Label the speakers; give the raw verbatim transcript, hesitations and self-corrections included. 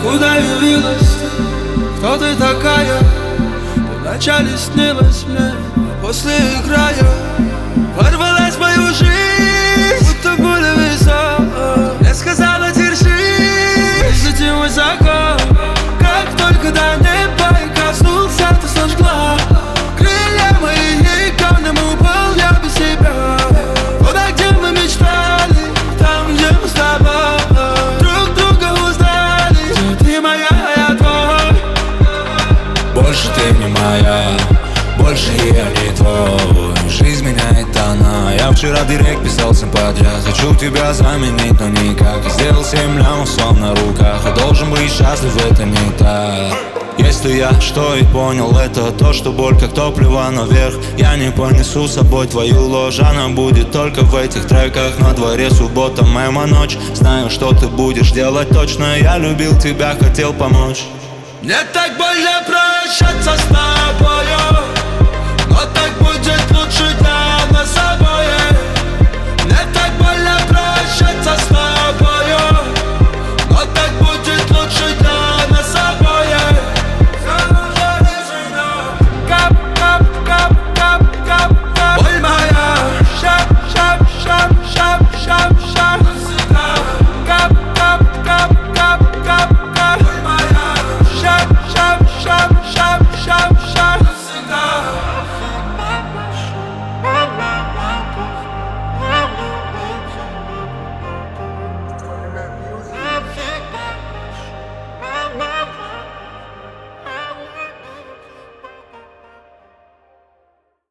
Speaker 1: Откуда явилась ты? Кто ты такая? Ты вначале снилась мне, а после играя ворвалась в мою жизнь, будто пуля весом. Я сказала, держись, ведь мой закон. Как только до неба и коснулся, ты сожгла крылья мои, и камнем упал я без себя. Туда, где мы мечтали, там, где мы с тобой друг друга узнали. Ты моя, я твой.
Speaker 2: Больше ты не моя, больше я не твой. Жизнь меняет она. Я вчера в директ писал симпатия. Хочу тебя заменить, но никак. Я сделал семь лямов слов на руках. Я должен быть счастлив, это не так. Если я что и понял, это то, что боль как топливо наверх. Я не понесу с собой твою ложь. Она будет только в этих треках. На дворе суббота, моя ночь. Знаю, что ты будешь делать точно. Я любил тебя, хотел помочь.
Speaker 1: Мне так больно прощаться с тобою, но так будет лучше для